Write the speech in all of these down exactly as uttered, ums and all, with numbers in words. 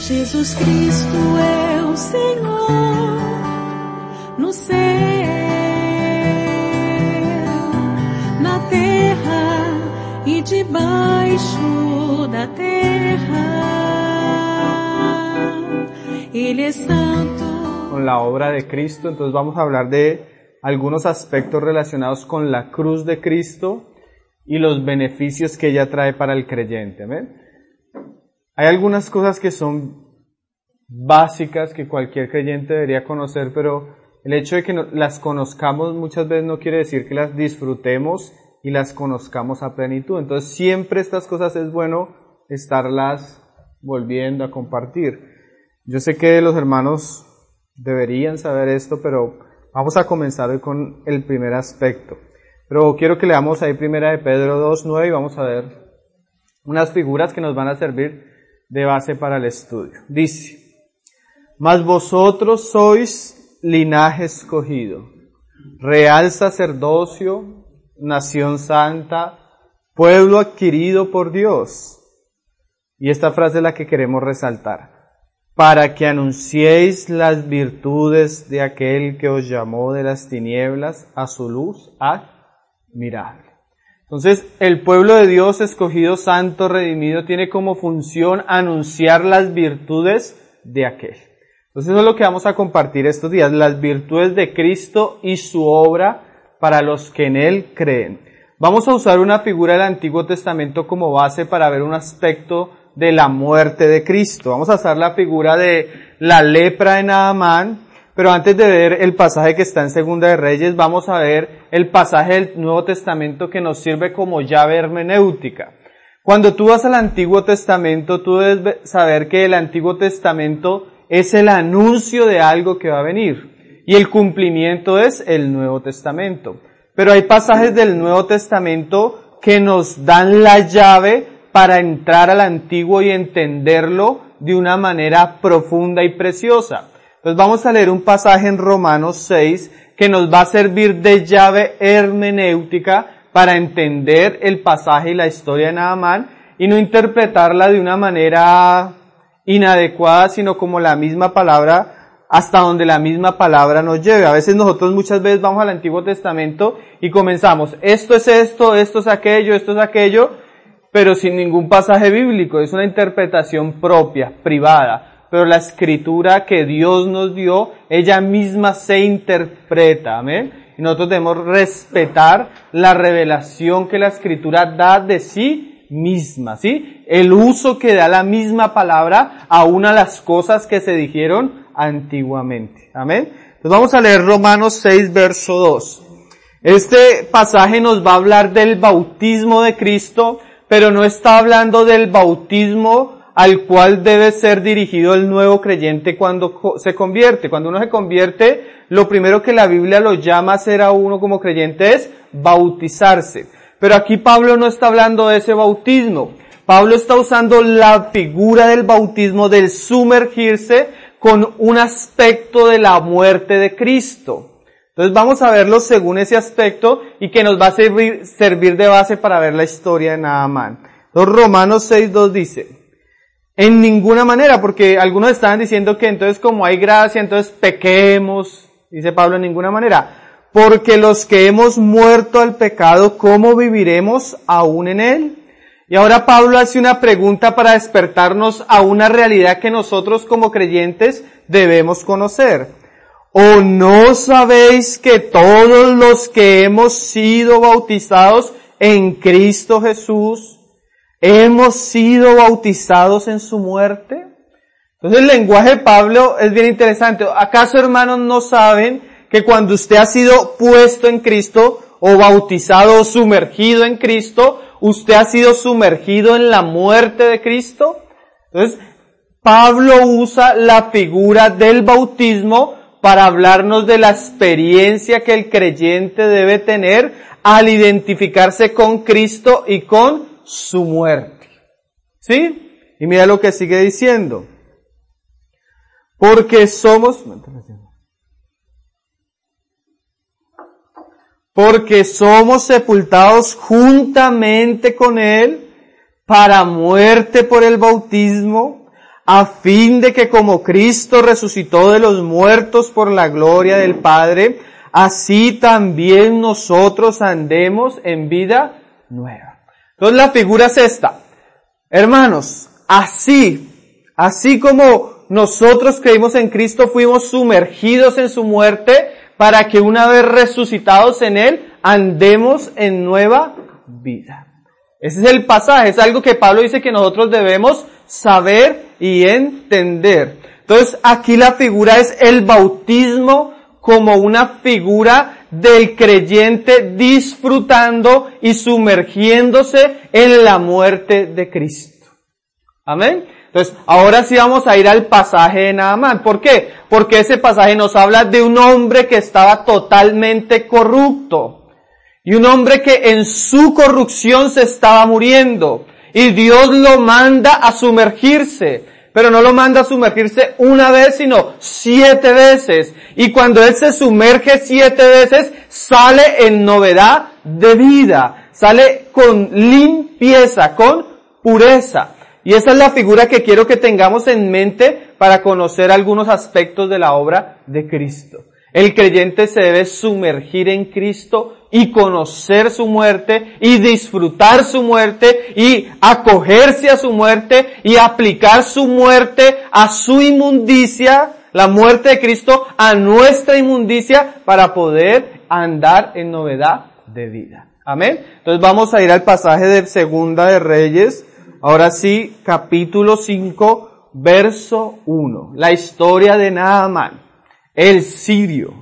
Jesus Cristo é o Senhor no céu, na terra e debaixo da terra. Ele é santo. Con la obra de Cristo, entonces vamos a hablar de algunos aspectos relacionados con la cruz de Cristo y los beneficios que ella trae para el creyente. ¿Amén? Hay algunas cosas que son básicas que cualquier creyente debería conocer, pero el hecho de que no, las conozcamos muchas veces no quiere decir que las disfrutemos y las conozcamos a plenitud. Entonces siempre estas cosas es bueno estarlas volviendo a compartir. Yo sé que los hermanos deberían saber esto, pero vamos a comenzar hoy con el primer aspecto. Pero quiero que leamos ahí primera de Pedro dos nueve y vamos a ver unas figuras que nos van a servir de base para el estudio. Dice: mas vosotros sois linaje escogido, real sacerdocio, nación santa, pueblo adquirido por Dios. Y esta frase es la que queremos resaltar: para que anunciéis las virtudes de aquel que os llamó de las tinieblas a su luz admirable. Entonces, el pueblo de Dios, escogido, santo, redimido, tiene como función anunciar las virtudes de aquel. Entonces, eso es lo que vamos a compartir estos días, las virtudes de Cristo y su obra para los que en Él creen. Vamos a usar una figura del Antiguo Testamento como base para ver un aspecto de la muerte de Cristo. Vamos a usar la figura de la lepra de Naamán. Pero antes de ver el pasaje que está en Segunda de Reyes, vamos a ver el pasaje del Nuevo Testamento que nos sirve como llave hermenéutica. Cuando tú vas al Antiguo Testamento, tú debes saber que el Antiguo Testamento es el anuncio de algo que va a venir. Y el cumplimiento es el Nuevo Testamento. Pero hay pasajes del Nuevo Testamento que nos dan la llave para entrar al Antiguo y entenderlo de una manera profunda y preciosa. Entonces vamos a leer un pasaje en Romanos seis que nos va a servir de llave hermenéutica para entender el pasaje y la historia de Naamán y no interpretarla de una manera inadecuada, sino como la misma palabra, hasta donde la misma palabra nos lleve. A veces nosotros muchas veces vamos al Antiguo Testamento y comenzamos, esto es esto, esto es aquello, esto es aquello, pero sin ningún pasaje bíblico. Es una interpretación propia, privada. Pero la escritura que Dios nos dio, ella misma se interpreta, amén. Y nosotros debemos respetar la revelación que la escritura da de sí misma, ¿sí? El uso que da la misma palabra a una de las cosas que se dijeron antiguamente, amén. Entonces vamos a leer Romanos seis, verso dos. Este pasaje nos va a hablar del bautismo de Cristo, pero no está hablando del bautismo al cual debe ser dirigido el nuevo creyente cuando se convierte. Cuando uno se convierte, lo primero que la Biblia lo llama a hacer a uno como creyente es bautizarse. Pero aquí Pablo no está hablando de ese bautismo. Pablo está usando la figura del bautismo, del sumergirse, con un aspecto de la muerte de Cristo. Entonces vamos a verlo según ese aspecto y que nos va a servir, servir de base para ver la historia de Naamán. Entonces Romanos seis dos dice: en ninguna manera, porque algunos estaban diciendo que entonces como hay gracia, entonces pequemos, dice Pablo, en ninguna manera. Porque los que hemos muerto al pecado, ¿cómo viviremos aún en él? Y ahora Pablo hace una pregunta para despertarnos a una realidad que nosotros como creyentes debemos conocer. ¿O no sabéis que todos los que hemos sido bautizados en Cristo Jesús, hemos sido bautizados en su muerte? Entonces el lenguaje de Pablo es bien interesante. ¿Acaso, hermanos, no saben que cuando usted ha sido puesto en Cristo, o bautizado o sumergido en Cristo, usted ha sido sumergido en la muerte de Cristo? Entonces, Pablo usa la figura del bautismo para hablarnos de la experiencia que el creyente debe tener al identificarse con Cristo y con su muerte. ¿Sí? Y mira lo que sigue diciendo. Porque somos, porque somos sepultados juntamente con Él para muerte por el bautismo, a fin de que como Cristo resucitó de los muertos por la gloria del Padre, así también nosotros andemos en vida nueva. Entonces la figura es esta. Hermanos, así, así como nosotros creímos en Cristo, fuimos sumergidos en su muerte para que una vez resucitados en Él, andemos en nueva vida. Ese es el pasaje, es algo que Pablo dice que nosotros debemos saber y entender. Entonces aquí la figura es el bautismo como una figura del creyente disfrutando y sumergiéndose en la muerte de Cristo. Amén. Entonces, ahora sí vamos a ir al pasaje de Naamán. ¿Por qué? Porque ese pasaje nos habla de un hombre que estaba totalmente corrupto. Y un hombre que en su corrupción se estaba muriendo. Y Dios lo manda a sumergirse. Pero no lo manda a sumergirse una vez, sino siete veces. Y cuando él se sumerge siete veces, sale en novedad de vida. Sale con limpieza, con pureza. Y esa es la figura que quiero que tengamos en mente para conocer algunos aspectos de la obra de Cristo. El creyente se debe sumergir en Cristo y conocer su muerte y disfrutar su muerte y acogerse a su muerte y aplicar su muerte a su inmundicia, la muerte de Cristo a nuestra inmundicia para poder andar en novedad de vida. Amén. Entonces vamos a ir al pasaje de Segunda de Reyes. Ahora sí, capítulo cinco, verso uno. La historia de Naamán, el sirio.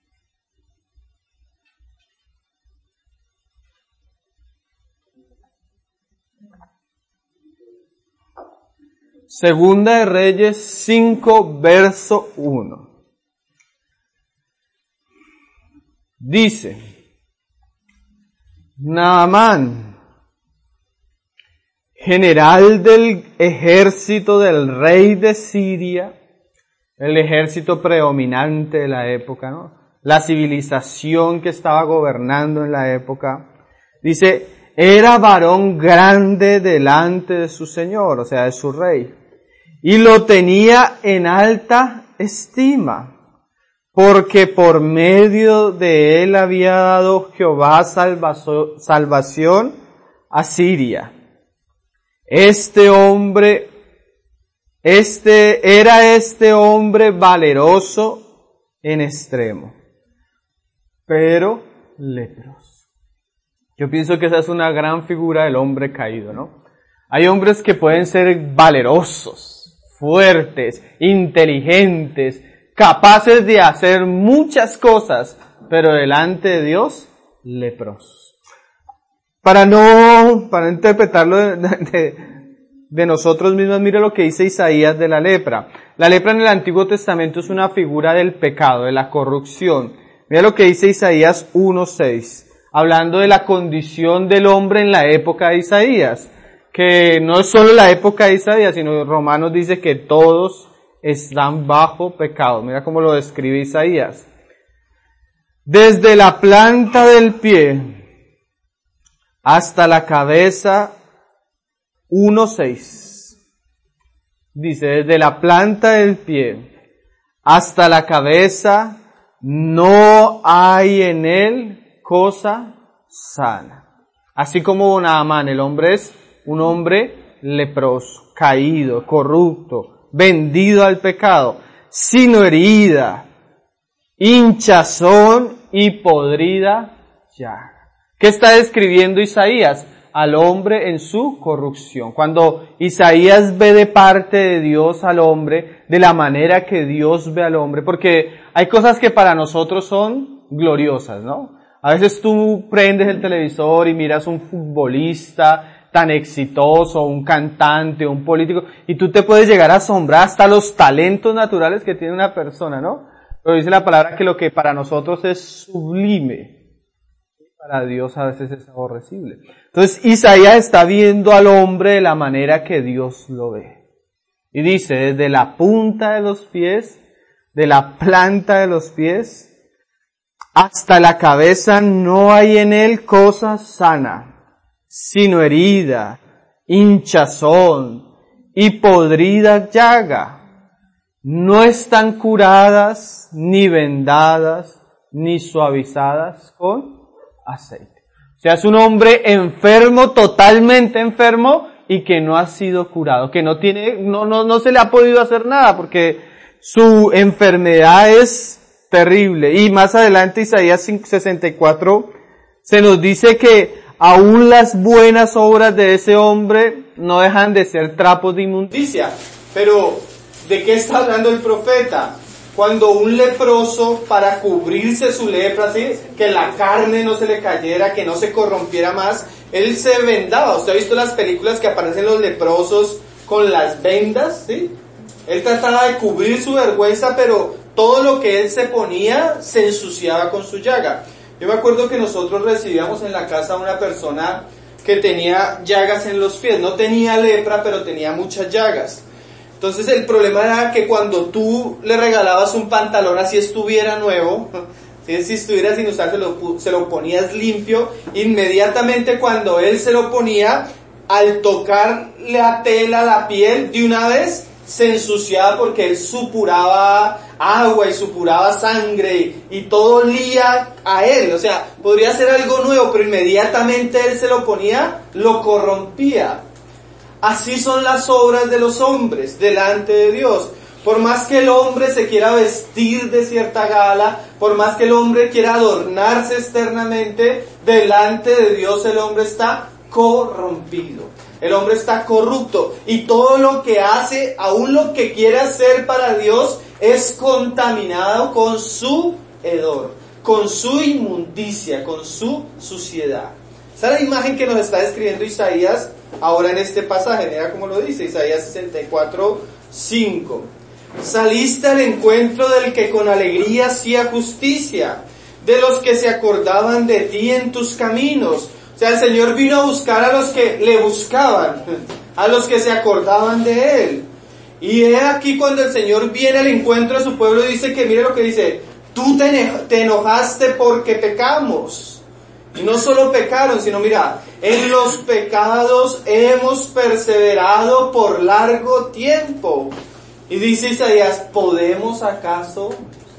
Segunda de Reyes cinco, verso uno. Dice, Naamán, general del ejército del rey de Siria, el ejército predominante de la época, ¿no? La civilización que estaba gobernando en la época, dice, era varón grande delante de su señor, o sea, de su rey, y lo tenía en alta estima, porque por medio de él había dado Jehová salvación a Siria. Este hombre, este, era este hombre valeroso en extremo, pero leproso. Yo pienso que esa es una gran figura del hombre caído, ¿no? Hay hombres que pueden ser valerosos, fuertes, inteligentes, capaces de hacer muchas cosas, pero delante de Dios, leprosos. Para no, para interpretarlo de, de, de nosotros mismos, mire lo que dice Isaías de la lepra. La lepra en el Antiguo Testamento es una figura del pecado, de la corrupción. Mira lo que dice Isaías uno seis, hablando de la condición del hombre en la época de Isaías, que no es solo la época de Isaías, sino Romanos dice que todos están bajo pecado. Mira cómo lo describe Isaías. Desde la planta del pie hasta la cabeza, uno seis. Dice, desde la planta del pie hasta la cabeza, no hay en él cosa sana. Así como Naamán, el hombre es un hombre leproso, caído, corrupto, vendido al pecado, sino herida, hinchazón y podrida llaga. ¿Qué está describiendo Isaías? Al hombre en su corrupción. Cuando Isaías ve de parte de Dios al hombre, de la manera que Dios ve al hombre, porque hay cosas que para nosotros son gloriosas, ¿no? A veces tú prendes el televisor y miras un futbolista tan exitoso, un cantante, un político, y tú te puedes llegar a asombrar hasta los talentos naturales que tiene una persona, ¿no? Pero dice la palabra que lo que para nosotros es sublime, para Dios a veces es aborrecible. Entonces Isaías está viendo al hombre de la manera que Dios lo ve. Y dice, desde la punta de los pies, de la planta de los pies, hasta la cabeza no hay en él cosa sana, sino herida, hinchazón y podrida llaga. No están curadas, ni vendadas, ni suavizadas con aceite. O sea, es un hombre enfermo, totalmente enfermo, y que no ha sido curado, que no tiene, no, no, no se le ha podido hacer nada, porque su enfermedad es terrible. Y más adelante, Isaías sesenta y cuatro, se nos dice que aún las buenas obras de ese hombre no dejan de ser trapos de inmundicia. Pero, ¿de qué está hablando el profeta? Cuando un leproso, para cubrirse su lepra, ¿sí?, que la carne no se le cayera, que no se corrompiera más, él se vendaba. ¿Usted ha visto las películas que aparecen los leprosos con las vendas? ¿Sí? Él trataba de cubrir su vergüenza, pero todo lo que él se ponía se ensuciaba con su llaga. Yo me acuerdo que nosotros recibíamos en la casa a una persona que tenía llagas en los pies. No tenía lepra, pero tenía muchas llagas. Entonces el problema era que cuando tú le regalabas un pantalón así estuviera nuevo, ¿sí?, si estuviera sin usar, se lo, se lo ponías limpio, inmediatamente cuando él se lo ponía, al tocar la tela, la piel, de una vez se ensuciaba porque él supuraba agua y supuraba sangre y todo olía a él. O sea, podría ser algo nuevo, pero inmediatamente él se lo ponía, lo corrompía. Así son las obras de los hombres delante de Dios. Por más que el hombre se quiera vestir de cierta gala, por más que el hombre quiera adornarse externamente, delante de Dios el hombre está corrompido. El hombre está corrupto. Y todo lo que hace, aún lo que quiere hacer para Dios, es contaminado con su hedor, con su inmundicia, con su suciedad. Esa es la imagen que nos está describiendo Isaías ahora en este pasaje. Mira cómo lo dice Isaías sesenta y cuatro, cinco. Saliste al encuentro del que con alegría hacía justicia, de los que se acordaban de ti en tus caminos. O sea, el Señor vino a buscar a los que le buscaban, a los que se acordaban de Él. Y he aquí cuando el Señor viene al encuentro de su pueblo, dice que, mire lo que dice, tú te enojaste porque pecamos. Y no solo pecaron, sino mira, en los pecados hemos perseverado por largo tiempo. Y dice Isaías, ¿podemos acaso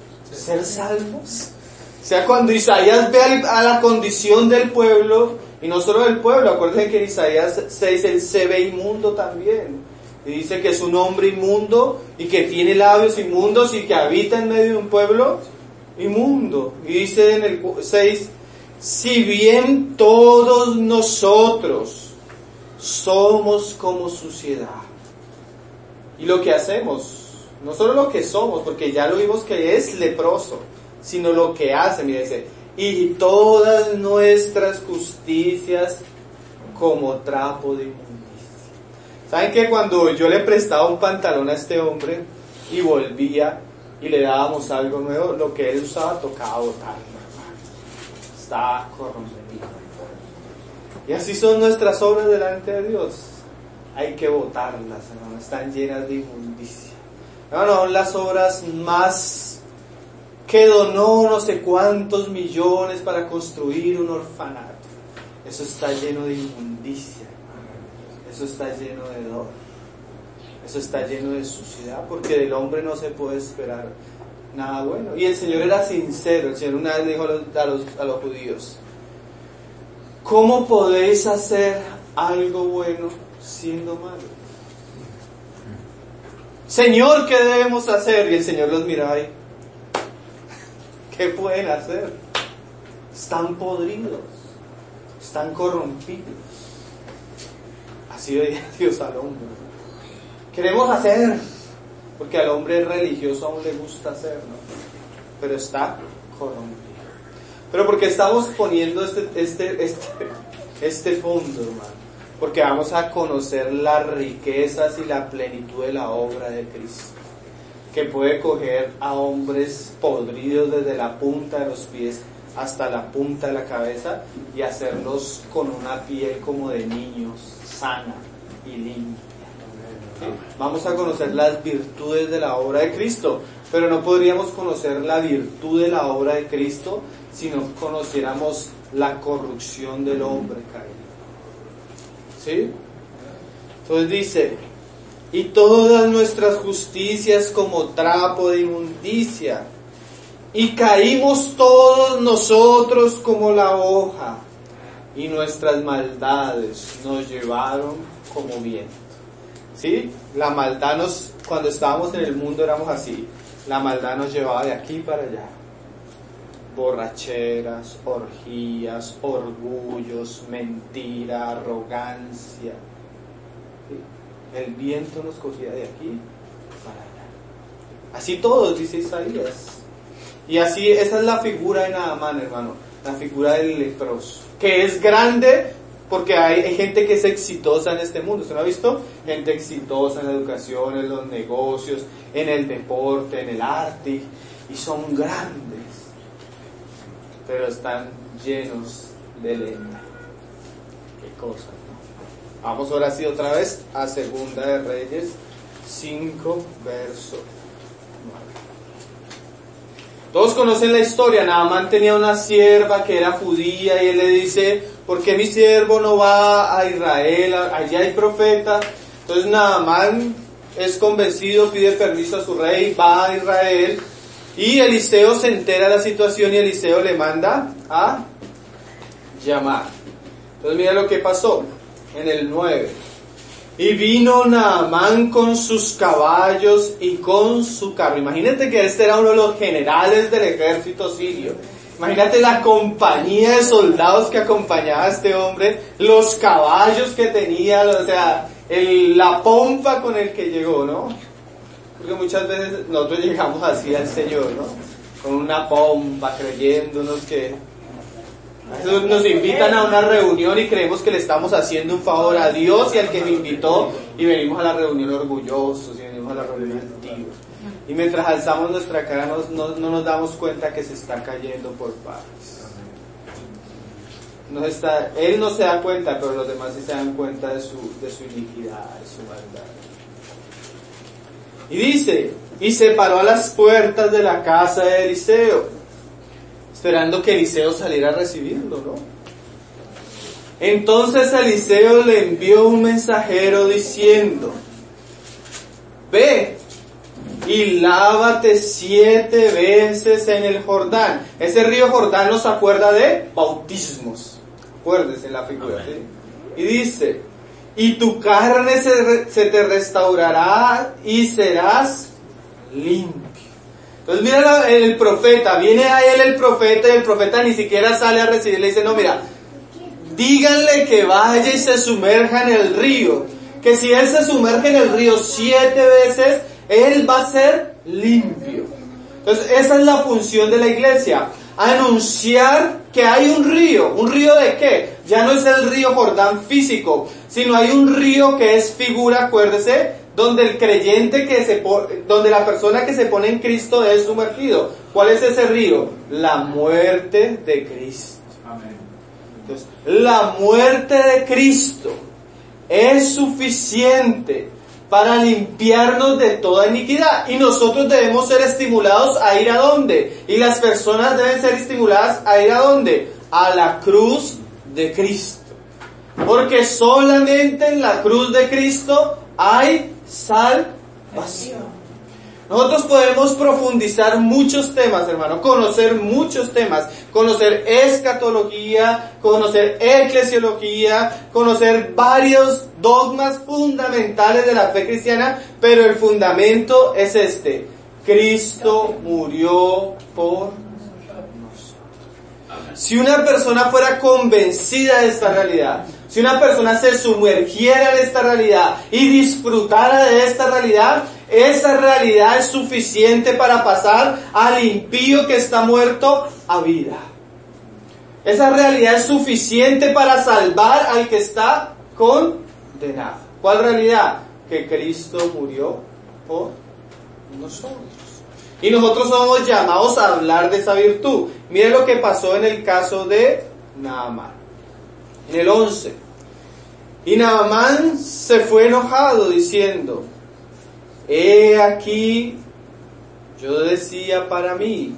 ser salvos? O sea, cuando Isaías ve a la condición del pueblo, y no solo del pueblo, acuérdense que en Isaías seis él se ve inmundo también. Y dice que es un hombre inmundo, y que tiene labios inmundos, y que habita en medio de un pueblo inmundo. Y dice en el seis, si bien todos nosotros somos como suciedad. Y lo que hacemos, no solo lo que somos, porque ya lo vimos que es leproso, sino lo que hace, mira, dice, y todas nuestras justicias como trapo de inmundicia. ¿Saben que cuando yo le prestaba un pantalón a este hombre y volvía y le dábamos algo nuevo, lo que él usaba tocaba botarlo? Está corrompido. Y así son nuestras obras delante de Dios. Hay que botarlas, hermano. Están llenas de inmundicia. Hermano, son las obras más que donó no sé cuántos millones para construir un orfanato. Eso está lleno de inmundicia, hermano. Eso está lleno de hedor. Eso está lleno de suciedad, porque del hombre no se puede esperar nada bueno. Y el Señor era sincero. El Señor una vez dijo a los, a los, a los judíos, ¿cómo podéis hacer algo bueno siendo malo? Señor, ¿qué debemos hacer? Y el Señor los miraba y, ¿qué pueden hacer? Están podridos, están corrompidos. Así veía Dios al hombre. Queremos hacer, porque al hombre religioso aún le gusta hacer, ¿no? Pero está corrompido. Pero porque estamos poniendo este, este, este, este fondo, hermano, porque vamos a conocer las riquezas y la plenitud de la obra de Cristo, que puede coger a hombres podridos desde la punta de los pies hasta la punta de la cabeza y hacerlos con una piel como de niños, sana y limpia. ¿Sí? Vamos a conocer las virtudes de la obra de Cristo, pero no podríamos conocer la virtud de la obra de Cristo si no conociéramos la corrupción del hombre caído. ¿Sí? Entonces dice, y todas nuestras justicias como trapo de inmundicia. Y caímos todos nosotros como la hoja, y nuestras maldades nos llevaron como viento. ¿Sí? La maldad nos, cuando estábamos en el mundo éramos así. La maldad nos llevaba de aquí para allá. Borracheras, orgías, orgullos, mentira, arrogancia. ¿Sí? El viento nos cogía de aquí para allá. Así todos, dice Isaías. Y así, esa es la figura de Naamán, hermano. La figura del leproso. Que es grande porque hay, hay gente que es exitosa en este mundo. ¿Usted no ha visto? Gente exitosa en la educación, en los negocios, en el deporte, en el arte. Y son grandes. Pero están llenos de leña. Qué cosa, ¿no? Vamos ahora sí otra vez a Segunda de Reyes cinco, verso nueve. Todos conocen la historia. Naamán tenía una sierva que era judía y él le dice, ¿por qué mi siervo no va a Israel? Allá hay profeta. Entonces Naamán es convencido, pide permiso a su rey, va a Israel y Eliseo se entera de la situación y Eliseo le manda a llamar. Entonces mira lo que pasó en el nueve. Y vino Naamán con sus caballos y con su carro. Imagínate que este era uno de los generales del ejército sirio. Imagínate la compañía de soldados que acompañaba a este hombre, los caballos que tenía, o sea, el, la pompa con el que llegó, ¿no? Porque muchas veces nosotros llegamos así al Señor, ¿no? Con una pompa, creyéndonos que... Nos invitan a una reunión y creemos que le estamos haciendo un favor a Dios y al que me invitó, y venimos a la reunión orgullosos y venimos a la reunión altivos. Y mientras alzamos nuestra cara no, no, no nos damos cuenta que se está cayendo por partes. No está, él no se da cuenta, pero los demás sí se dan cuenta de su, de su iniquidad, de su maldad. Y dice, y se paró a las puertas de la casa de Eliseo, esperando que Eliseo saliera a recibirlo, ¿no? Entonces Eliseo le envió un mensajero diciendo, ve y lávate siete veces en el Jordán. Ese río Jordán nos acuerda de bautismos. Acuérdese la figura, ¿sí? Y dice, y tu carne se, se te restaurará y serás limpio. Entonces mira el profeta, viene a él el profeta y el profeta ni siquiera sale a recibirle y dice, no, mira, díganle que vaya y se sumerja en el río, que si él se sumerge en el río siete veces, él va a ser limpio. Entonces esa es la función de la iglesia, anunciar que hay un río. ¿Un río de qué? Ya no es el río Jordán físico, sino hay un río que es figura, acuérdese, donde el creyente que se pone, donde la persona que se pone en Cristo es sumergido. ¿Cuál es ese río? La muerte de Cristo. Amén. Entonces, la muerte de Cristo es suficiente para limpiarnos de toda iniquidad. Y nosotros debemos ser estimulados a ir a ¿dónde? Y las personas deben ser estimuladas a ir a ¿dónde? A la cruz de Cristo. Porque solamente en la cruz de Cristo hay salvación. Nosotros podemos profundizar muchos temas, hermano, conocer muchos temas, conocer escatología, conocer eclesiología, conocer varios dogmas fundamentales de la fe cristiana, pero el fundamento es este: Cristo murió por nosotros. Si una persona fuera convencida de esta realidad, si una persona se sumergiera en esta realidad y disfrutara de esta realidad, esa realidad es suficiente para pasar al impío que está muerto a vida. Esa realidad es suficiente para salvar al que está condenado. ¿Cuál realidad? Que Cristo murió por nosotros. Y nosotros somos llamados a hablar de esa virtud. Miren lo que pasó en el caso de Naamán. En el once. Y Naamán se fue enojado diciendo, he aquí, yo decía para mí,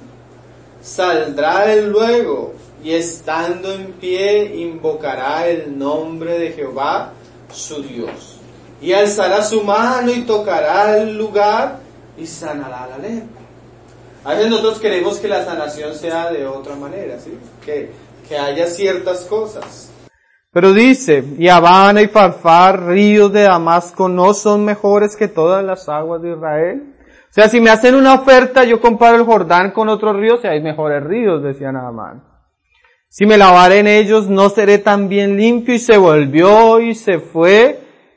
saldrá él luego y estando en pie invocará el nombre de Jehová su Dios. y alzará su mano y tocará el lugar y sanará la lepra. A veces nosotros queremos que la sanación sea de otra manera, ¿sí? Que, que haya ciertas cosas. Pero dice, y Habana y Farfar, ríos de Damasco, ¿no son mejores que todas las aguas de Israel? O sea, si me hacen una oferta, yo comparo el Jordán con otros ríos y hay mejores ríos, decía Naamán. Si me lavare en ellos, no seré tan bien limpio. Y se volvió y se fue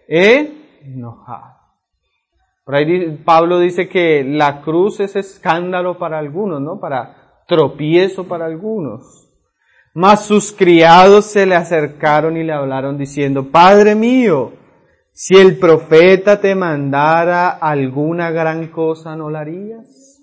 enojado. Por ahí Pablo dice que la cruz es escándalo para algunos, ¿no? Para tropiezo para algunos. Mas sus criados se le acercaron y le hablaron diciendo, Padre mío, si el profeta te mandara alguna gran cosa, ¿no la harías?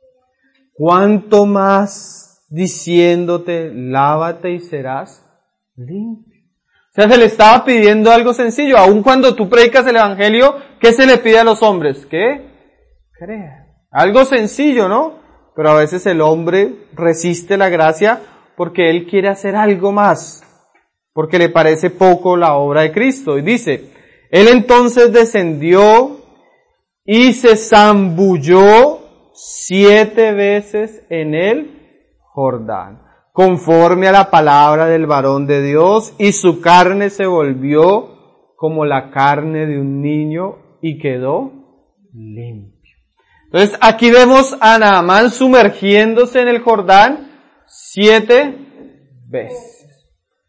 ¿Cuánto más diciéndote, lávate y serás limpio? O sea, se le estaba pidiendo algo sencillo. Aun cuando tú predicas el evangelio, ¿qué se le pide a los hombres? ¿Qué? Crea. Algo sencillo, ¿no? Pero a veces el hombre resiste la gracia porque él quiere hacer algo más, porque le parece poco la obra de Cristo. Y dice, él entonces descendió y se zambulló siete veces en el Jordán, conforme a la palabra del varón de Dios, y su carne se volvió como la carne de un niño y quedó limpio. Entonces aquí vemos a Naamán sumergiéndose en el Jordán siete veces.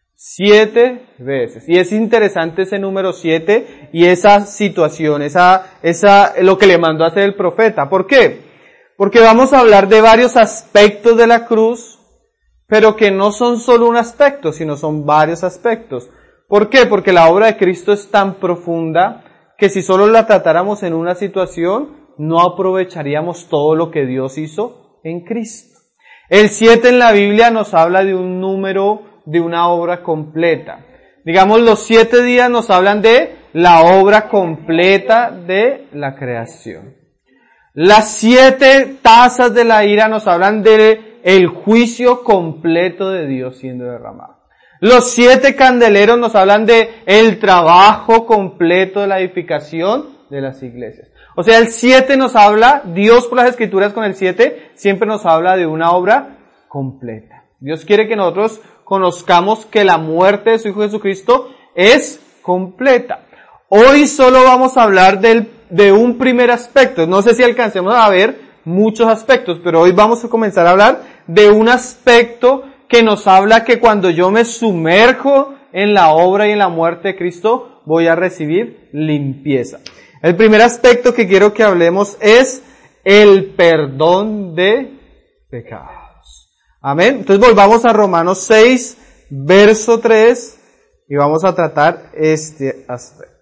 Siete veces. Y es interesante ese número siete y esa situación, esa, esa, lo que le mandó a hacer el profeta. ¿Por qué? Porque vamos a hablar de varios aspectos de la cruz, pero que no son solo un aspecto, sino son varios aspectos. ¿Por qué? Porque la obra de Cristo es tan profunda que si solo la tratáramos en una situación, no aprovecharíamos todo lo que Dios hizo en Cristo. El siete en la Biblia nos habla de un número, de una obra completa. Digamos, los siete días nos hablan de la obra completa de la creación. Las siete tazas de la ira nos hablan de el juicio completo de Dios siendo derramado. Los siete candeleros nos hablan de el trabajo completo de la edificación de las iglesias. O sea, el siete nos habla, Dios por las Escrituras con el siete, siempre nos habla de una obra completa. Dios quiere que nosotros conozcamos que la muerte de su Hijo Jesucristo es completa. Hoy solo vamos a hablar del, de un primer aspecto. No sé si alcancemos a ver muchos aspectos, pero hoy vamos a comenzar a hablar de un aspecto que nos habla que cuando yo me sumerjo en la obra y en la muerte de Cristo, voy a recibir limpieza. El primer aspecto que quiero que hablemos es el perdón de pecados. Amén. Entonces volvamos a Romanos seis, verso tres, y vamos a tratar este aspecto.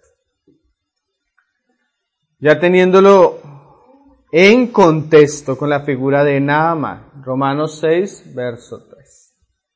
Ya teniéndolo en contexto con la figura de Naamán. Romanos seis, verso tres.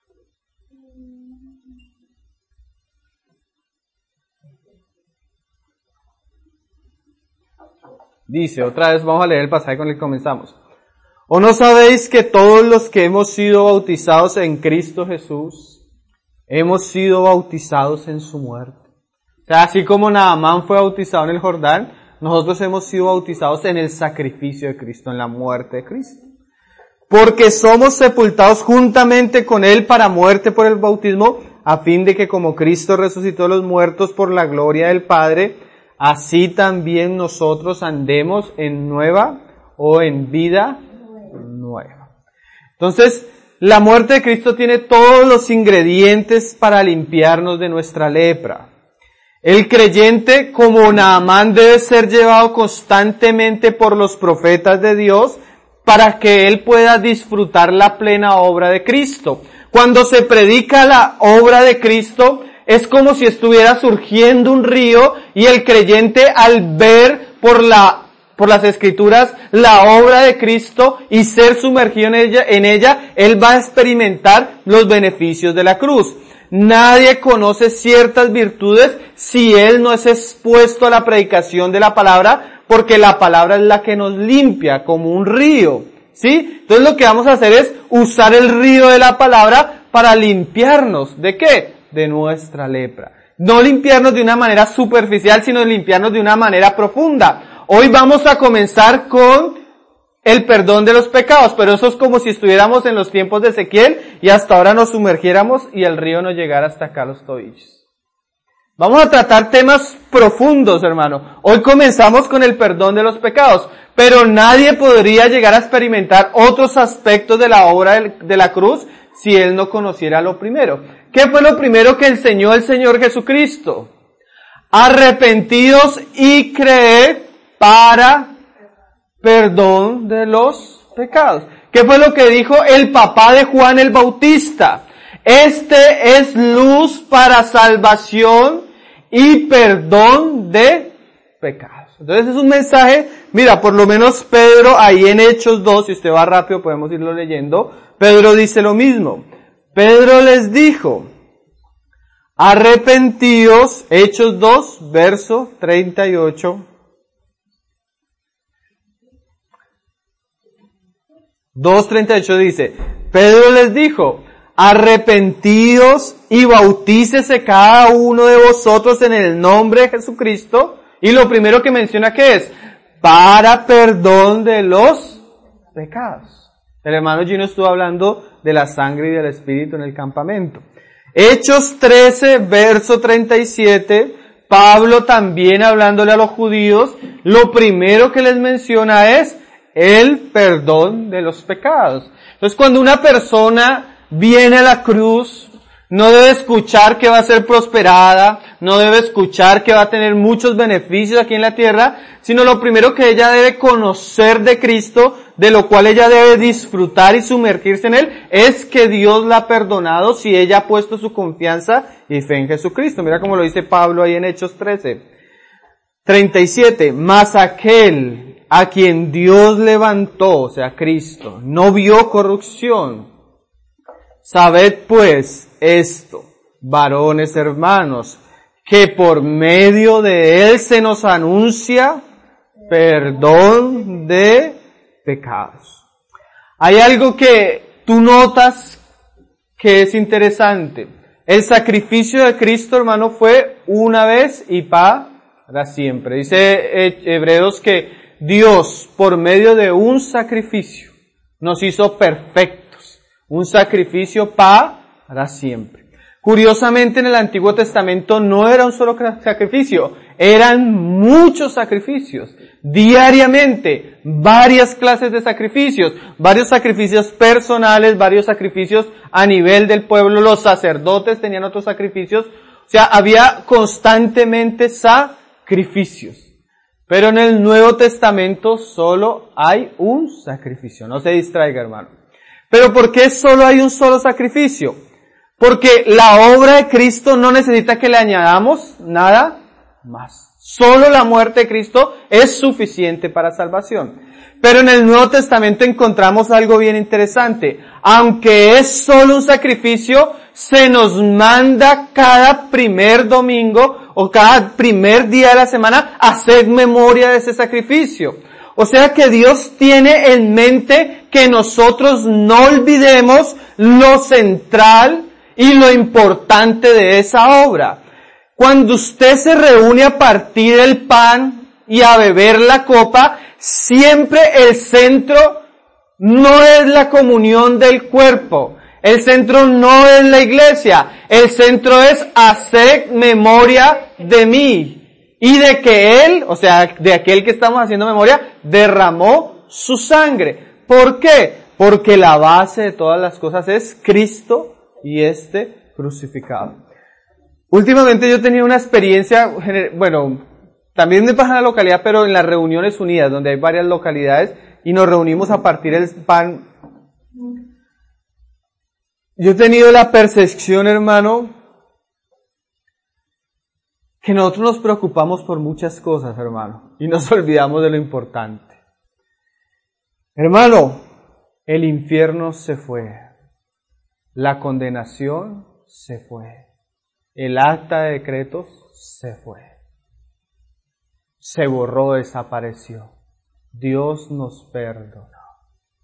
Dice, otra vez vamos a leer el pasaje con el que comenzamos. ¿O no sabéis que todos los que hemos sido bautizados en Cristo Jesús, hemos sido bautizados en su muerte? O sea, así como Naamán fue bautizado en el Jordán, nosotros hemos sido bautizados en el sacrificio de Cristo, en la muerte de Cristo. Porque somos sepultados juntamente con Él para muerte por el bautismo, a fin de que como Cristo resucitó a los muertos por la gloria del Padre, así también nosotros andemos en nueva o en vida nueva. Entonces, la muerte de Cristo tiene todos los ingredientes para limpiarnos de nuestra lepra. El creyente, como Naamán, debe ser llevado constantemente por los profetas de Dios para que él pueda disfrutar la plena obra de Cristo. Cuando se predica la obra de Cristo, es como si estuviera surgiendo un río y el creyente, al ver por la por las Escrituras la obra de Cristo y ser sumergido en ella, en ella, él va a experimentar los beneficios de la cruz. Nadie conoce ciertas virtudes si él no es expuesto a la predicación de la palabra, porque la palabra es la que nos limpia como un río, ¿sí? Entonces lo que vamos a hacer es usar el río de la palabra para limpiarnos. ¿De qué? De nuestra lepra. No limpiarnos de una manera superficial, sino limpiarnos de una manera profunda. Hoy vamos a comenzar con el perdón de los pecados, pero eso es como si estuviéramos en los tiempos de Ezequiel y hasta ahora nos sumergiéramos y el río no llegara hasta acá a los tobillos. Vamos a tratar temas profundos, hermano. Hoy comenzamos con el perdón de los pecados, pero nadie podría llegar a experimentar otros aspectos de la obra de la cruz si él no conociera lo primero. ¿Qué fue lo primero que enseñó el Señor Jesucristo? Arrepentidos y creed para perdón de los pecados. ¿Qué fue lo que dijo el papá de Juan el Bautista? Este es luz para salvación y perdón de pecados. Entonces es un mensaje, mira, por lo menos Pedro ahí en Hechos dos, si usted va rápido podemos irlo leyendo, Pedro dice lo mismo. Pedro les dijo, arrepentíos, Hechos dos, verso treinta y ocho. dos treinta y ocho dice, Pedro les dijo, arrepentíos y bautícese cada uno de vosotros en el nombre de Jesucristo. Y lo primero que menciona que es, para perdón de los pecados. El hermano Gino estuvo hablando de la sangre y del Espíritu en el campamento. Hechos trece, verso treinta y siete, Pablo también hablándole a los judíos, lo primero que les menciona es el perdón de los pecados. Entonces cuando una persona viene a la cruz, no debe escuchar que va a ser prosperada, no debe escuchar que va a tener muchos beneficios aquí en la tierra, sino lo primero que ella debe conocer de Cristo, de lo cual ella debe disfrutar y sumergirse en Él, es que Dios la ha perdonado si ella ha puesto su confianza y fe en Jesucristo. Mira cómo lo dice Pablo ahí en Hechos trece. treinta y siete, mas aquel a quien Dios levantó, o sea Cristo, no vio corrupción. Sabed pues esto, varones hermanos, que por medio de Él se nos anuncia perdón de pecados. Hay algo que tú notas que es interesante. El sacrificio de Cristo, hermano, fue una vez y para siempre. Dice Hebreos que Dios, por medio de un sacrificio, nos hizo perfectos. Un sacrificio para siempre. Curiosamente, en el Antiguo Testamento no era un solo sacrificio, eran muchos sacrificios. Diariamente, varias clases de sacrificios, varios sacrificios personales, varios sacrificios a nivel del pueblo, los sacerdotes tenían otros sacrificios, o sea, había constantemente sacrificios. Pero en el Nuevo Testamento solo hay un sacrificio, no se distraiga, hermano. Pero ¿por qué solo hay un solo sacrificio? Porque la obra de Cristo no necesita que le añadamos nada más. Solo la muerte de Cristo es suficiente para salvación. Pero en el Nuevo Testamento encontramos algo bien interesante. Aunque es solo un sacrificio, se nos manda cada primer domingo o cada primer día de la semana hacer memoria de ese sacrificio. O sea que Dios tiene en mente que nosotros no olvidemos lo central y lo importante de esa obra. Cuando usted se reúne a partir el pan y a beber la copa, siempre el centro no es la comunión del cuerpo. El centro no es la iglesia. El centro es hacer memoria de mí. Y de que Él, o sea, de aquel que estamos haciendo memoria, derramó su sangre. ¿Por qué? Porque la base de todas las cosas es Cristo y este crucificado. Últimamente yo tenía una experiencia, bueno, también me pasa en la localidad, pero en las reuniones unidas, donde hay varias localidades, y nos reunimos a partir del pan. Yo he tenido la percepción, hermano, que nosotros nos preocupamos por muchas cosas, hermano, y nos olvidamos de lo importante. Hermano, el infierno se fue, la condenación se fue, el acta de decretos se fue, se borró, desapareció. Dios nos perdonó.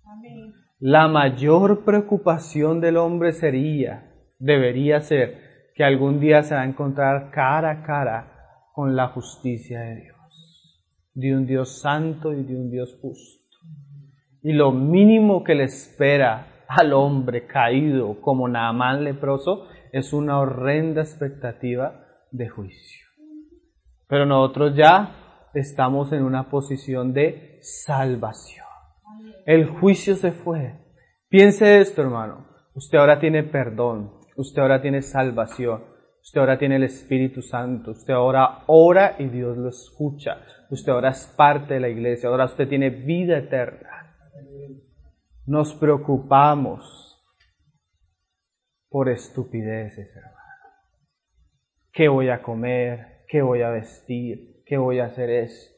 Amén. La mayor preocupación del hombre sería, debería ser, que algún día se va a encontrar cara a cara con la justicia de Dios, de un Dios santo y de un Dios justo. Y lo mínimo que le espera al hombre caído como Naamán leproso es una horrenda expectativa de juicio. Pero nosotros ya estamos en una posición de salvación. El juicio se fue. Piense esto, hermano. Usted ahora tiene perdón. Usted ahora tiene salvación. Usted ahora tiene el Espíritu Santo. Usted ahora ora y Dios lo escucha. Usted ahora es parte de la iglesia. Ahora usted tiene vida eterna. Nos preocupamos por estupideces, hermano. ¿Qué voy a comer? ¿Qué voy a vestir? ¿Qué voy a hacer esto?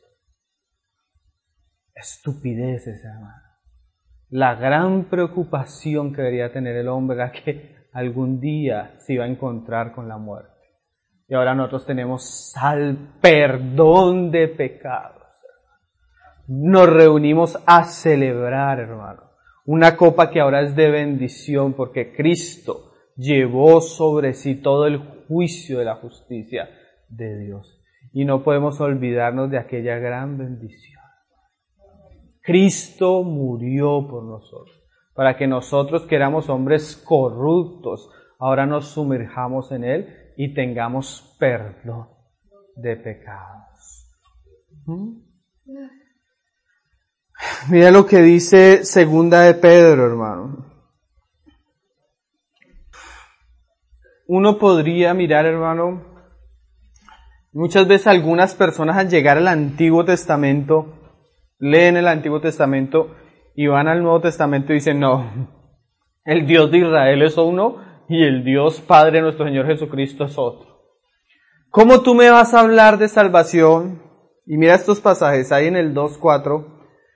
Estupideces, hermano. La gran preocupación que debería tener el hombre era que algún día se iba a encontrar con la muerte. Y ahora nosotros tenemos sal, perdón de pecados. Nos reunimos a celebrar, hermano. Una copa que ahora es de bendición porque Cristo llevó sobre sí todo el juicio de la justicia de Dios. Y no podemos olvidarnos de aquella gran bendición. Cristo murió por nosotros, para que nosotros que éramos hombres corruptos, ahora nos sumerjamos en Él y tengamos perdón de pecados. ¿Mm? Mira lo que dice Segunda de Pedro, hermano. Uno podría mirar, hermano, muchas veces algunas personas al llegar al Antiguo Testamento, leen el Antiguo Testamento y van al Nuevo Testamento y dicen, no, el Dios de Israel es uno y el Dios Padre de nuestro Señor Jesucristo es otro. ¿Cómo tú me vas a hablar de salvación? Y mira estos pasajes, ahí en el dos cuatro,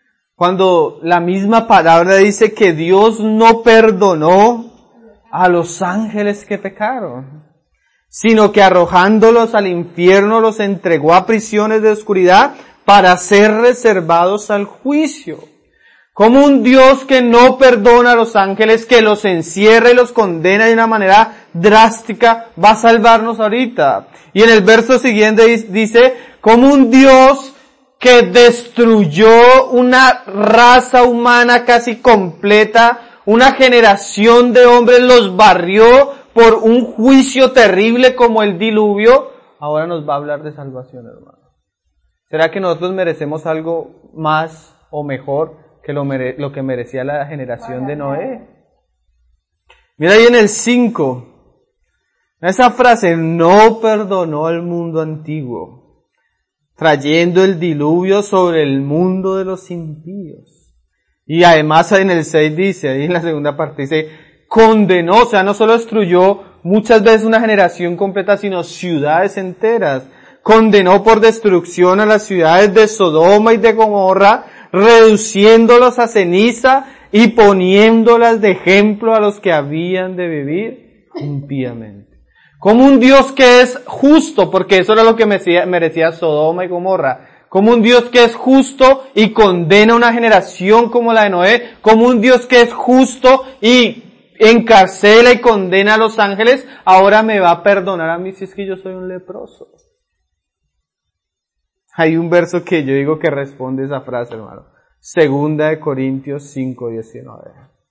cuando la misma palabra dice que Dios no perdonó a los ángeles que pecaron, sino que arrojándolos al infierno los entregó a prisiones de oscuridad para ser reservados al juicio. Como un Dios que no perdona a los ángeles, que los encierra y los condena de una manera drástica, va a salvarnos ahorita. Y en el verso siguiente dice, como un Dios que destruyó una raza humana casi completa, una generación de hombres los barrió por un juicio terrible como el diluvio, ahora nos va a hablar de salvación, hermano. ¿Será que nosotros merecemos algo más o mejor que lo, mere- lo que merecía la generación de Noé? Mira ahí en el cinco, esa frase, no perdonó al mundo antiguo, trayendo el diluvio sobre el mundo de los impíos. Y además en el seis dice, ahí en la segunda parte dice, condenó, o sea, no solo destruyó muchas veces una generación completa, sino ciudades enteras. Condenó por destrucción a las ciudades de Sodoma y de Gomorra, reduciéndolos a ceniza y poniéndolas de ejemplo a los que habían de vivir impíamente. Como un Dios que es justo, porque eso era lo que merecía, merecía Sodoma y Gomorra. Como un Dios que es justo y condena a una generación como la de Noé. Como un Dios que es justo y encarcela y condena a los ángeles, ahora me va a perdonar a mí si es que yo soy un leproso. Hay un verso que yo digo que responde esa frase, hermano. Segunda de Corintios cinco diecinueve.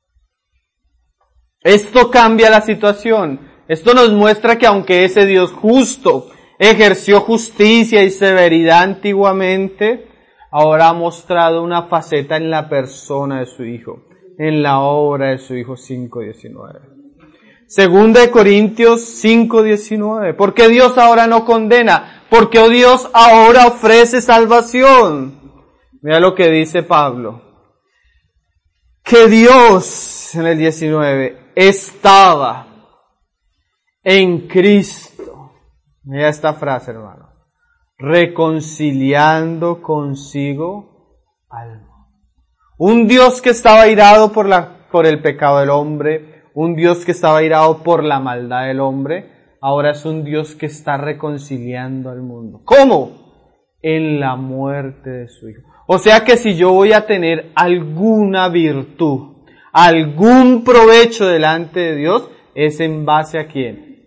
Esto cambia la situación. Esto nos muestra que aunque ese Dios justo ejerció justicia y severidad antiguamente, ahora ha mostrado una faceta en la persona de su Hijo, en la obra de su Hijo cinco diecinueve. Segunda de Corintios cinco diecinueve. ¿Por qué Dios ahora no condena? Porque oh Dios ahora ofrece salvación. Mira lo que dice Pablo. Que Dios, en el diecinueve, estaba en Cristo. Mira esta frase, hermano. Reconciliando consigo al mundo. Un Dios que estaba irado por la, por el pecado del hombre. Un Dios que estaba irado por la maldad del hombre. Ahora es un Dios que está reconciliando al mundo. ¿Cómo? En la muerte de su Hijo. O sea que si yo voy a tener alguna virtud, algún provecho delante de Dios, es en base a quién?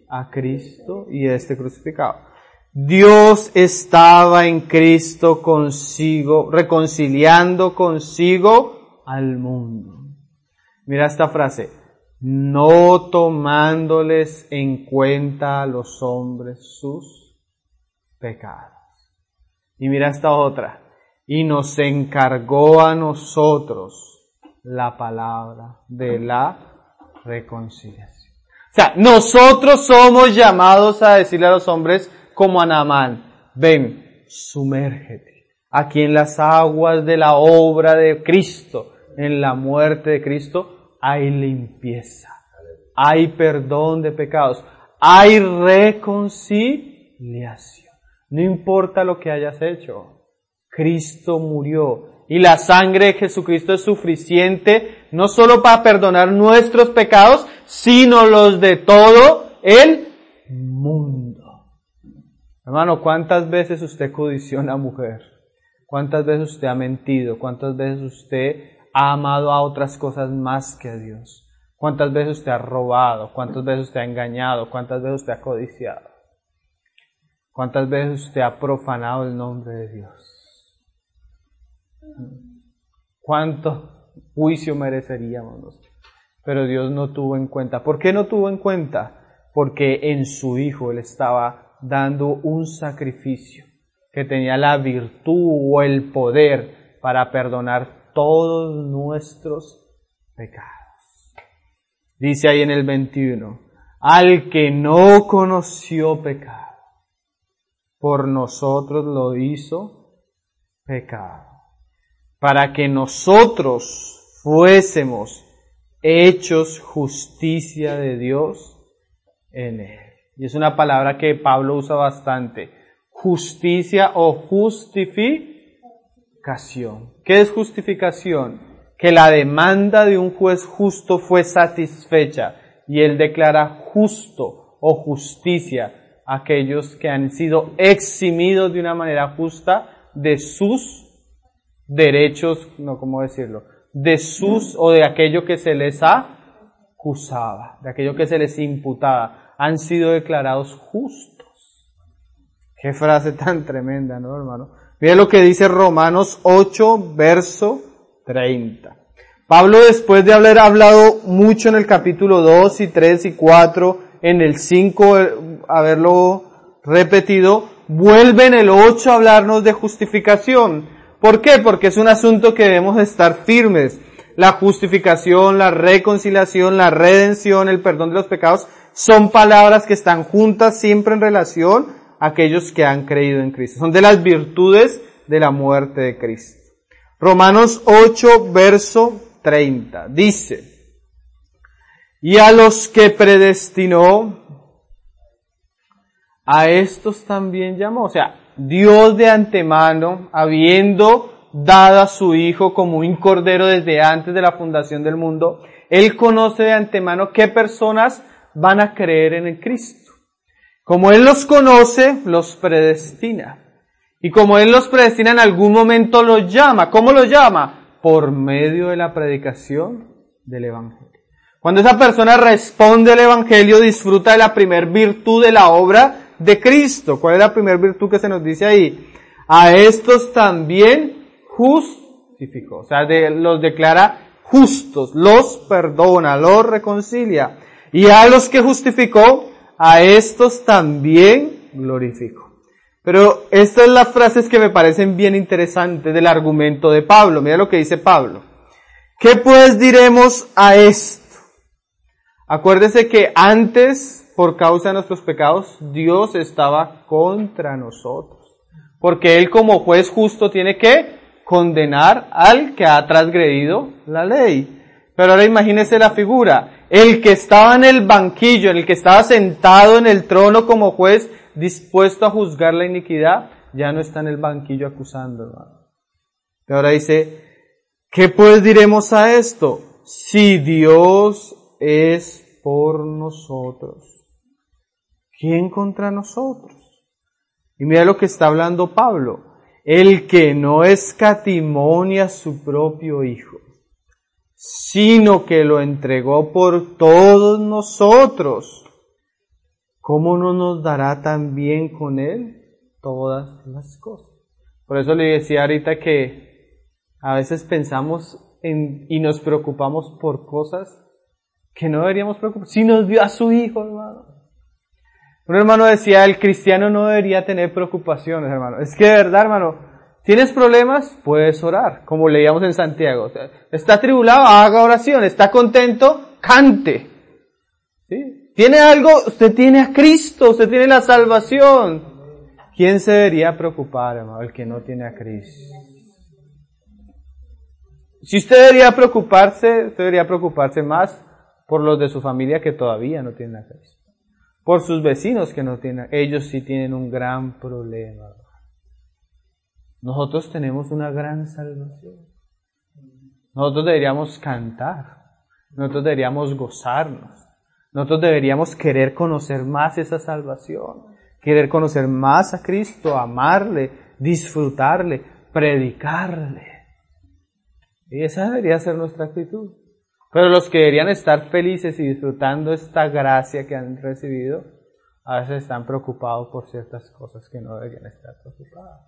a Cristo y este crucificado. Dios estaba en Cristo consigo, reconciliando consigo al mundo. Mira esta frase, no tomándoles en cuenta a los hombres sus pecados. Y mira esta otra, y nos encargó a nosotros la palabra de la reconciliación. O sea, nosotros somos llamados a decirle a los hombres como a Naamán, ven, sumérgete aquí en las aguas de la obra de Cristo, en la muerte de Cristo, hay limpieza, hay perdón de pecados, hay reconciliación. No importa lo que hayas hecho, Cristo murió y la sangre de Jesucristo es suficiente no solo para perdonar nuestros pecados, sino los de todo el mundo. Hermano, ¿cuántas veces usted codició a una mujer? ¿Cuántas veces usted ha mentido? ¿Cuántas veces usted ha amado a otras cosas más que a Dios? ¿Cuántas veces usted ha robado? ¿Cuántas veces usted ha engañado? ¿Cuántas veces usted ha codiciado? ¿Cuántas veces usted ha profanado el nombre de Dios? ¿Cuánto juicio mereceríamos nosotros? Pero Dios no tuvo en cuenta. ¿Por qué no tuvo en cuenta? Porque en su Hijo Él estaba dando un sacrificio que tenía la virtud o el poder para perdonar todos nuestros pecados. Dice ahí en el veintiuno, al que no conoció pecado, por nosotros lo hizo pecado, para que nosotros fuésemos hechos justicia de Dios en él. Y es una palabra que Pablo usa bastante. Justicia o justificación. ¿Qué es justificación? Que la demanda de un juez justo fue satisfecha y él declara justo o justicia a aquellos que han sido eximidos de una manera justa de sus derechos, no, ¿cómo decirlo? De sus o de aquello que se les acusaba, de aquello que se les imputaba. Han sido declarados justos. Qué frase tan tremenda, ¿no, hermano? Mira lo que dice Romanos ocho, verso treinta. Pablo, después de haber hablado mucho en el capítulo dos y tres y cuatro, en el cinco haberlo repetido, vuelve en el ocho a hablarnos de justificación. ¿Por qué? Porque es un asunto que debemos estar firmes. La justificación, la reconciliación, la redención, el perdón de los pecados, son palabras que están juntas siempre en relación a aquellos que han creído en Cristo. Son de las virtudes de la muerte de Cristo. Romanos ocho, verso treinta, dice, y a los que predestinó, a estos también llamó. O sea, Dios de antemano, habiendo dado a su Hijo como un cordero desde antes de la fundación del mundo, Él conoce de antemano qué personas van a creer en el Cristo. Como Él los conoce, los predestina. Y como Él los predestina, en algún momento los llama. ¿Cómo los llama? Por medio de la predicación del Evangelio. Cuando esa persona responde al Evangelio, disfruta de la primer virtud de la obra de Cristo. ¿Cuál es la primer virtud que se nos dice ahí? A estos también justificó. O sea, de, los declara justos, los perdona, los reconcilia. Y a los que justificó, a estos también glorificó. Pero estas son las frases que me parecen bien interesantes del argumento de Pablo. Mira lo que dice Pablo. ¿Qué pues diremos a esto? Acuérdese que antes, por causa de nuestros pecados, Dios estaba contra nosotros. Porque Él como juez justo tiene que condenar al que ha transgredido la ley. Pero ahora imagínese la figura. El que estaba en el banquillo, en el que estaba sentado en el trono como juez, dispuesto a juzgar la iniquidad, ya no está en el banquillo acusando, hermano. Y ahora dice, ¿qué pues diremos a esto? Si Dios es por nosotros, ¿quién contra nosotros? Y mira lo que está hablando Pablo. El que no escatimó ni a su propio Hijo, sino que lo entregó por todos nosotros, ¿cómo no nos dará también con Él todas las cosas? Por eso le decía ahorita que a veces pensamos en, y nos preocupamos por cosas que no deberíamos preocupar. Si nos dio a su Hijo, hermano. Un hermano decía, el cristiano no debería tener preocupaciones, hermano. Es que de verdad, hermano, ¿tienes problemas? Puedes orar, como leíamos en Santiago. O sea, ¿está atribulado? Haga oración. ¿Está contento? Cante. ¿Sí? ¿Tiene algo? Usted tiene a Cristo, usted tiene la salvación. ¿Quién se debería preocupar, hermano? El que no tiene a Cristo. Si usted debería preocuparse, usted debería preocuparse más por los de su familia que todavía no tienen a Cristo. Por sus vecinos que no tienen, ellos sí tienen un gran problema. Nosotros tenemos una gran salvación. Nosotros deberíamos cantar. Nosotros deberíamos gozarnos. Nosotros deberíamos querer conocer más esa salvación. Querer conocer más a Cristo, amarle, disfrutarle, predicarle. Y esa debería ser nuestra actitud. Pero los que deberían estar felices y disfrutando esta gracia que han recibido, a veces están preocupados por ciertas cosas que no deberían estar preocupados.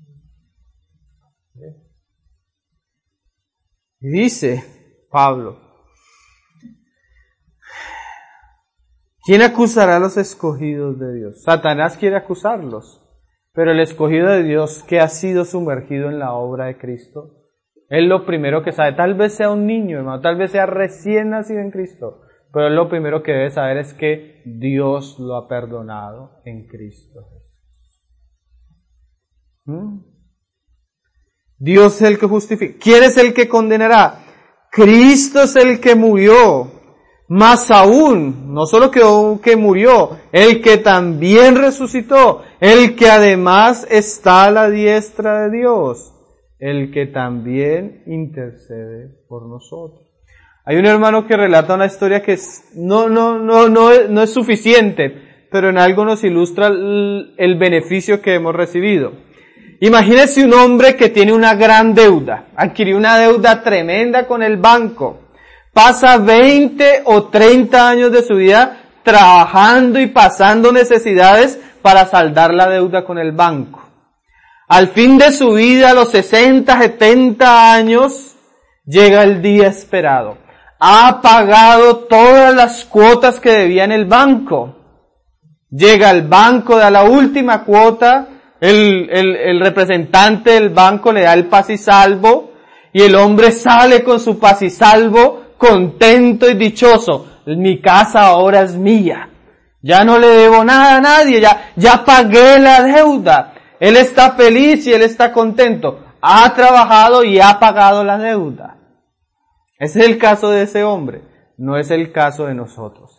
¿Sí? Y dice Pablo, ¿quién acusará a los escogidos de Dios? Satanás quiere acusarlos, pero el escogido de Dios que ha sido sumergido en la obra de Cristo, él lo primero que sabe, tal vez sea un niño, hermano, tal vez sea recién nacido en Cristo, pero él lo primero que debe saber es que Dios lo ha perdonado en Cristo. ¿Mm? Dios es el que justifica. ¿Quién es el que condenará? Cristo es el que murió. Más aún, no solo que, que murió, el que también resucitó, el que además está a la diestra de Dios, el que también intercede por nosotros. Hay un hermano que relata una historia que es, no, no, no, no, es, no es suficiente, pero en algo nos ilustra el, el beneficio que hemos recibido. Imagínese un hombre que tiene una gran deuda, adquirió una deuda tremenda con el banco, pasa veinte o treinta años de su vida trabajando y pasando necesidades para saldar la deuda con el banco. Al fin de su vida, a los sesenta, setenta años, llega el día esperado. Ha pagado todas las cuotas que debía en el banco. Llega al banco, da la última cuota, el, el, el representante del banco le da el paz y salvo, y el hombre sale con su paz y salvo, contento y dichoso. Mi casa ahora es mía. Ya no le debo nada a nadie, ya, ya pagué la deuda. Él está feliz y él está contento. Ha trabajado y ha pagado la deuda. Ese es el caso de ese hombre. No es el caso de nosotros.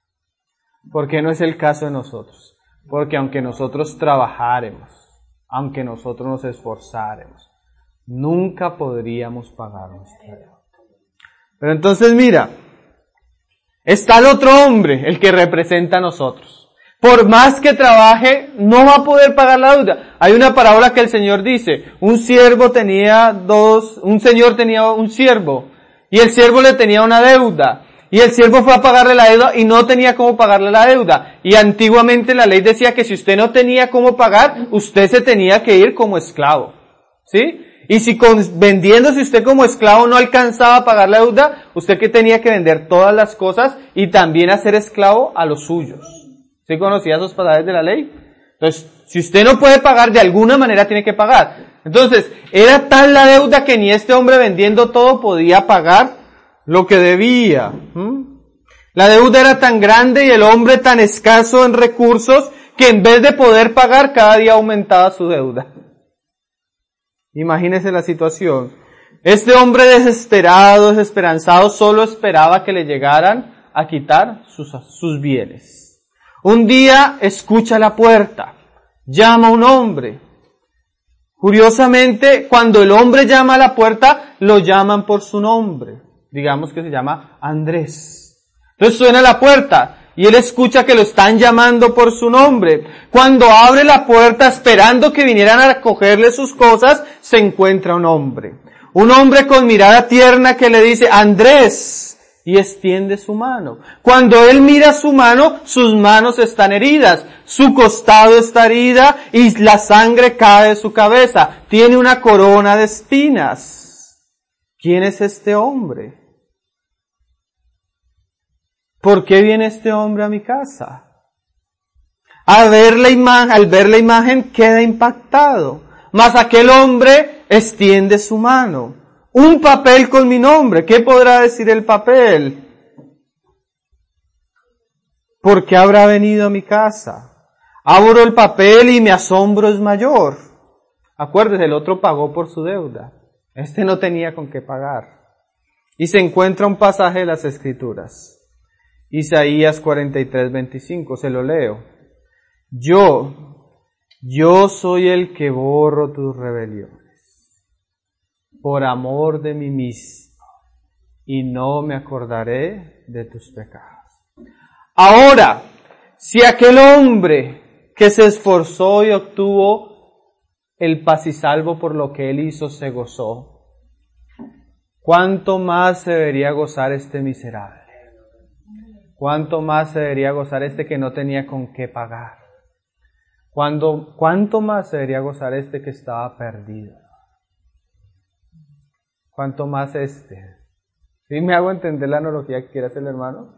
¿Por qué no es el caso de nosotros? Porque aunque nosotros trabajáramos, aunque nosotros nos esforzáramos, nunca podríamos pagar nuestra deuda. Pero entonces mira, está el otro hombre, el que representa a nosotros. Por más que trabaje, no va a poder pagar la deuda. Hay una parábola que el Señor dice, un siervo tenía dos, un señor tenía un siervo, y el siervo le tenía una deuda, y el siervo fue a pagarle la deuda y no tenía cómo pagarle la deuda. Y antiguamente la ley decía que si usted no tenía cómo pagar, usted se tenía que ir como esclavo. ¿Sí? Y si con, vendiéndose usted como esclavo no alcanzaba a pagar la deuda, usted que tenía que vender todas las cosas y también hacer esclavo a los suyos. ¿Sí conocía esos pasajes de la ley? Entonces, si usted no puede pagar, de alguna manera tiene que pagar. Entonces, era tal la deuda que ni este hombre vendiendo todo podía pagar lo que debía. ¿Mm? La deuda era tan grande y el hombre tan escaso en recursos que en vez de poder pagar, cada día aumentaba su deuda. Imagínese la situación. Este hombre desesperado, desesperanzado, solo esperaba que le llegaran a quitar sus, sus bienes. Un día escucha la puerta, llama a un hombre. Curiosamente, cuando el hombre llama a la puerta, lo llaman por su nombre. Digamos que se llama Andrés. Entonces suena la puerta y él escucha que lo están llamando por su nombre. Cuando abre la puerta esperando que vinieran a recogerle sus cosas, se encuentra un hombre. Un hombre con mirada tierna que le dice, Andrés. y extiende su mano. Cuando Él mira su mano, sus manos están heridas, su costado está herida y la sangre cae de su cabeza. Tiene una corona de espinas. ¿Quién es este hombre? ¿Por qué viene este hombre a mi casa? Al ver la imagen, al ver la imagen queda impactado. Mas aquel hombre extiende su mano. Un papel con mi nombre. ¿Qué podrá decir el papel? ¿Por qué habrá venido a mi casa? Abro el papel y mi asombro es mayor. Acuérdese, el otro pagó por su deuda. Este no tenía con qué pagar. Y se encuentra un pasaje de las Escrituras. Isaías cuarenta y tres, veinticinco, se lo leo. Yo, yo soy el que borro tus rebeliones, por amor de mí mismo, y no me acordaré de tus pecados. Ahora, si aquel hombre que se esforzó y obtuvo el paz y salvo por lo que él hizo se gozó, ¿cuánto más se debería gozar este miserable? ¿Cuánto más se debería gozar este que no tenía con qué pagar? ¿Cuánto, cuánto más se debería gozar este que estaba perdido? ¿Cuánto más este? ¿Sí me hago entender la analogía que quiere hacer el hermano?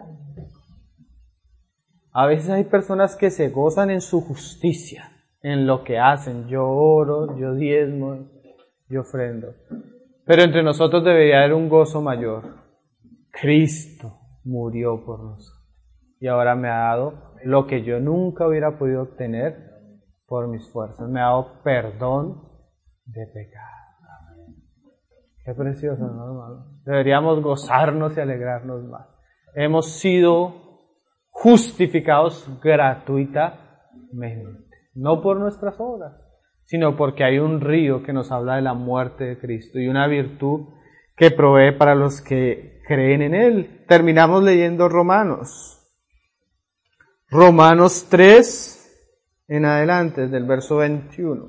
A veces hay personas que se gozan en su justicia, en lo que hacen. Yo oro, yo diezmo, yo ofrendo. Pero entre nosotros debería haber un gozo mayor. Cristo murió por nosotros y ahora me ha dado lo que yo nunca hubiera podido obtener por mis fuerzas. Me ha dado perdón de pecado. Qué precioso, ¿no, hermano? Deberíamos gozarnos y alegrarnos más. Hemos sido justificados gratuitamente, no por nuestras obras, sino porque hay un río que nos habla de la muerte de Cristo y una virtud que provee para los que creen en Él. Terminamos leyendo Romanos. Romanos tres en adelante, del verso veintiuno.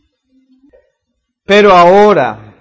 Pero ahora,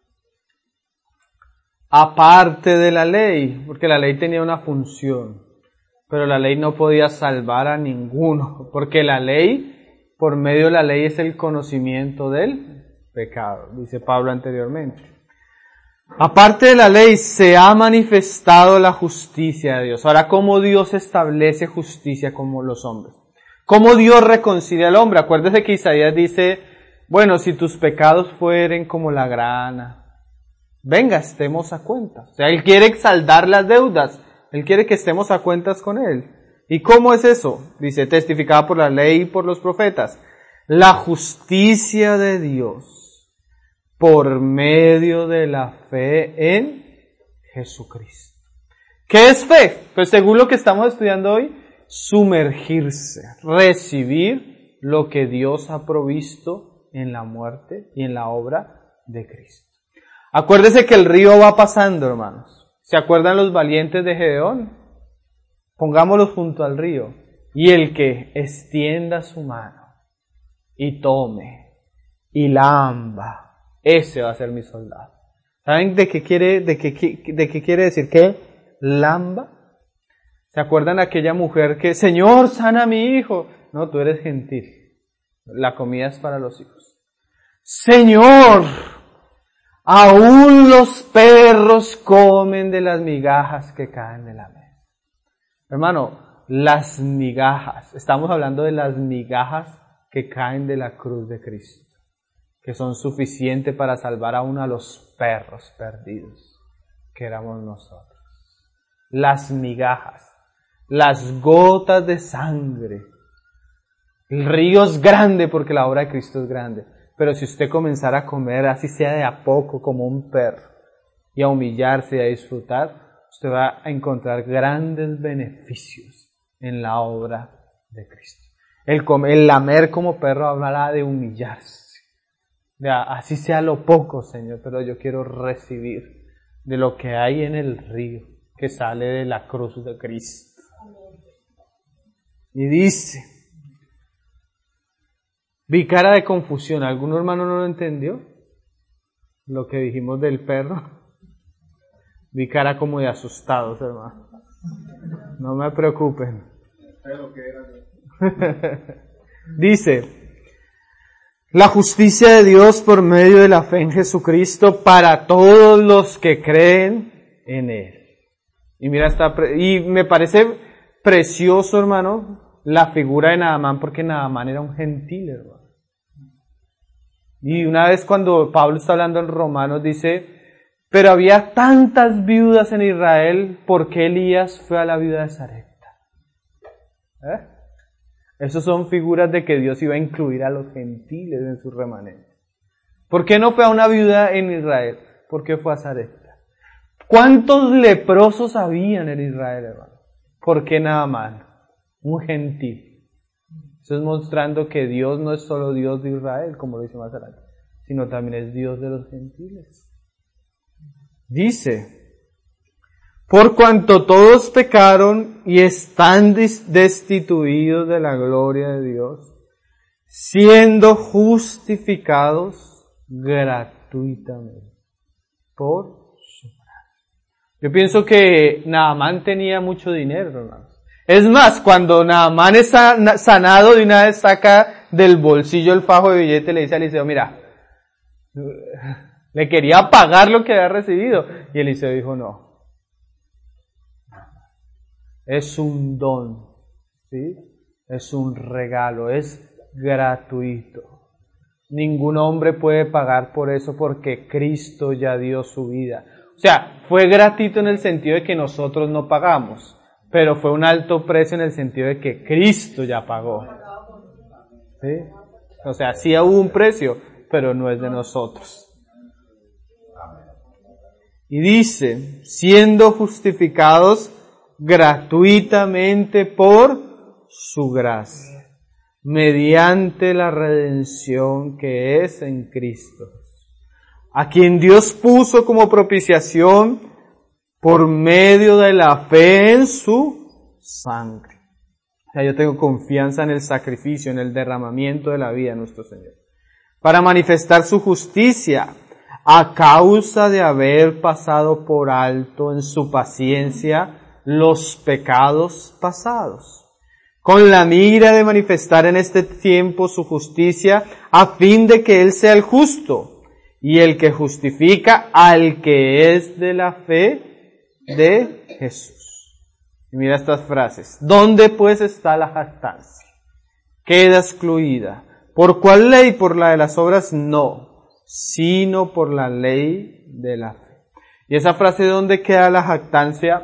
aparte de la ley, porque la ley tenía una función, pero la ley no podía salvar a ninguno, porque la ley, por medio de la ley es el conocimiento del pecado, dice Pablo anteriormente. Aparte de la ley, se ha manifestado la justicia de Dios. Ahora, ¿cómo Dios establece justicia como los hombres? ¿Cómo Dios reconcilia al hombre? Acuérdese que Isaías dice, bueno, si tus pecados fueren como la grana, venga, estemos a cuentas. O sea, Él quiere saldar las deudas. Él quiere que estemos a cuentas con Él. ¿Y cómo es eso? Dice, testificada por la ley y por los profetas. La justicia de Dios por medio de la fe en Jesucristo. ¿Qué es fe? Pues según lo que estamos estudiando hoy, sumergirse, recibir lo que Dios ha provisto en la muerte y en la obra de Cristo. Acuérdese que el río va pasando, hermanos. ¿Se acuerdan los valientes de Gedeón? Pongámoslos junto al río. Y el que extienda su mano y tome y lamba, ese va a ser mi soldado. ¿Saben de qué quiere, de qué, de qué quiere decir qué? Lamba. ¿Se acuerdan de aquella mujer que, Señor, sana a mi hijo? No, tú eres gentil. La comida es para los hijos. Señor, aún los perros comen de las migajas que caen de la mesa. Hermano, las migajas. Estamos hablando de las migajas que caen de la cruz de Cristo, que son suficientes para salvar aún a los perros perdidos, que éramos nosotros. Las migajas, las gotas de sangre. El río es grande porque la obra de Cristo es grande, pero si usted comenzara a comer, así sea de a poco, como un perro, y a humillarse y a disfrutar, usted va a encontrar grandes beneficios en la obra de Cristo. El, comer, el lamer como perro hablará de humillarse. Ya, así sea lo poco, Señor, pero yo quiero recibir de lo que hay en el río que sale de la cruz de Cristo. Y dice, vi cara de confusión. ¿Algún hermano no lo entendió? Lo que dijimos del perro. Vi cara como de asustados, hermano. No me preocupen. Dice, la justicia de Dios por medio de la fe en Jesucristo para todos los que creen en Él. Y mira, está, y me parece precioso, hermano, la figura de Naamán, porque Naamán era un gentil, hermano. Y una vez cuando Pablo está hablando en Romanos, dice, pero había tantas viudas en Israel, ¿por qué Elías fue a la viuda de Sarepta? ¿Eh? Esas son figuras de que Dios iba a incluir a los gentiles en su remanente. ¿Por qué no fue a una viuda en Israel? ¿Por qué fue a Sarepta? ¿Cuántos leprosos habían en Israel, hermano? ¿Por qué nada más? Un gentil. Eso es mostrando que Dios no es solo Dios de Israel, como lo dice más adelante, sino también es Dios de los gentiles. Dice, por cuanto todos pecaron y están destituidos de la gloria de Dios, siendo justificados gratuitamente por su gracia. Yo pienso que Naamán tenía mucho dinero, hermanos. Es más, cuando Naamán es sanado, de una vez saca del bolsillo el fajo de billete y le dice a Eliseo, mira, le quería pagar lo que había recibido. Y Eliseo dijo, no. Es un don, ¿sí? Es un regalo, es gratuito. Ningún hombre puede pagar por eso porque Cristo ya dio su vida. O sea, fue gratuito en el sentido de que nosotros no pagamos, pero fue un alto precio en el sentido de que Cristo ya pagó. ¿Sí? O sea, sí hubo un precio, pero no es de nosotros. Y dice, siendo justificados gratuitamente por su gracia, mediante la redención que es en Cristo, a quien Dios puso como propiciación por medio de la fe en su sangre. O sea, yo tengo confianza en el sacrificio, en el derramamiento de la vida de nuestro Señor, para manifestar su justicia, a causa de haber pasado por alto en su paciencia los pecados pasados, con la mira de manifestar en este tiempo su justicia, a fin de que Él sea el justo y el que justifica al que es de la fe de Jesús. Y mira estas frases. ¿Dónde pues está la jactancia? Queda excluida. ¿Por cuál ley? ¿Por la de las obras? No, sino por la ley de la fe. Y esa frase, ¿dónde queda la jactancia?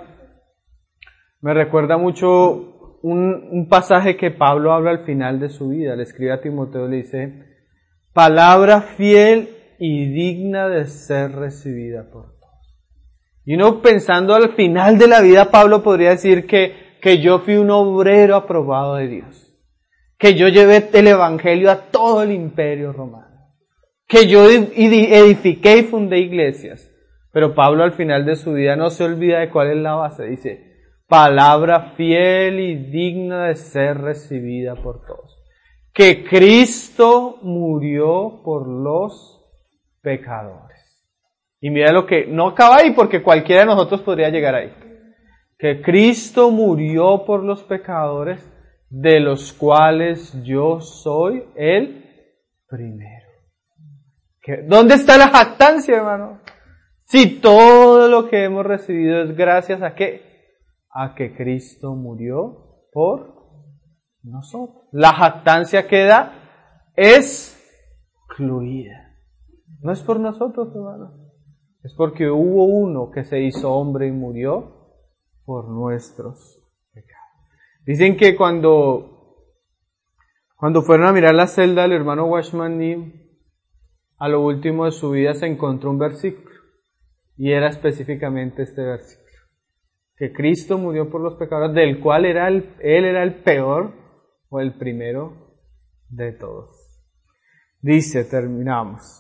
Me recuerda mucho un, un pasaje que Pablo habla al final de su vida. Le escribe a Timoteo, le dice, palabra fiel y digna de ser recibida por todos. Y uno pensando al final de la vida, Pablo podría decir que, que yo fui un obrero aprobado de Dios, que yo llevé el evangelio a todo el imperio romano, que yo edifiqué y fundé iglesias. Pero Pablo al final de su vida no se olvida de cuál es la base. Dice, palabra fiel y digna de ser recibida por todos. Que Cristo murió por los pecadores. Y mira lo que, no acaba ahí porque cualquiera de nosotros podría llegar ahí. Que Cristo murió por los pecadores, de los cuales yo soy el primero. ¿Dónde está la jactancia, hermano? Si todo lo que hemos recibido es gracias a qué? A que Cristo murió por nosotros. La jactancia queda excluida. No es por nosotros, hermano. Es porque hubo uno que se hizo hombre y murió por nuestros pecados. Dicen que cuando, cuando fueron a mirar la celda del hermano Watchman Nee, a lo último de su vida se encontró un versículo, y era específicamente este versículo, que Cristo murió por los pecadores, del cual era el, él era el peor o el primero de todos. Dice, terminamos,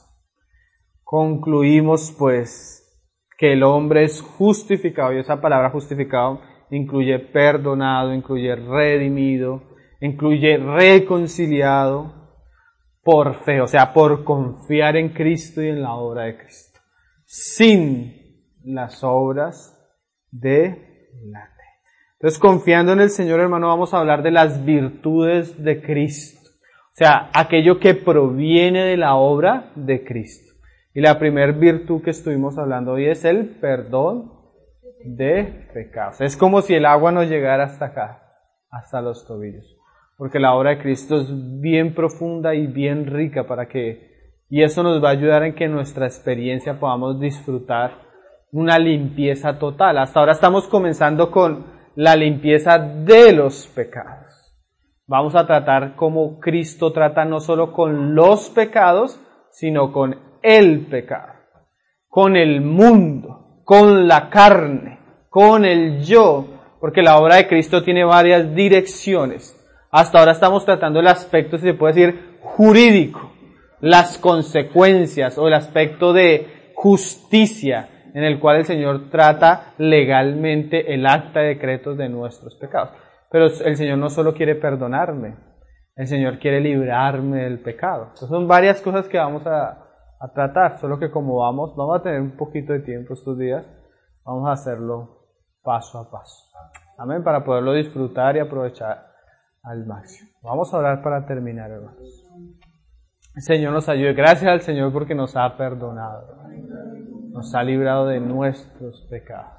concluimos pues que el hombre es justificado, y esa palabra justificado incluye perdonado, incluye redimido, incluye reconciliado, por fe, o sea, por confiar en Cristo y en la obra de Cristo, sin las obras de la ley. Entonces, confiando en el Señor, hermano, vamos a hablar de las virtudes de Cristo. O sea, aquello que proviene de la obra de Cristo. Y la primera virtud que estuvimos hablando hoy es el perdón de pecados. Es como si el agua nos llegara hasta acá, hasta los tobillos. Porque la obra de Cristo es bien profunda y bien rica para que, y eso nos va a ayudar en que en nuestra experiencia podamos disfrutar una limpieza total. Hasta ahora estamos comenzando con la limpieza de los pecados. Vamos a tratar cómo Cristo trata no solo con los pecados, sino con el pecado, con el mundo, con la carne, con el yo, porque la obra de Cristo tiene varias direcciones. Hasta ahora estamos tratando el aspecto, si se puede decir, jurídico, las consecuencias o el aspecto de justicia en el cual el Señor trata legalmente el acta de decretos de nuestros pecados. Pero el Señor no solo quiere perdonarme, el Señor quiere librarme del pecado. Entonces son varias cosas que vamos a, a tratar, solo que como vamos, vamos a tener un poquito de tiempo estos días, vamos a hacerlo paso a paso. Amén, para poderlo disfrutar y aprovechar al máximo. Vamos a orar para terminar, hermanos. El Señor nos ayude. Gracias al Señor porque nos ha perdonado, nos ha librado de nuestros pecados.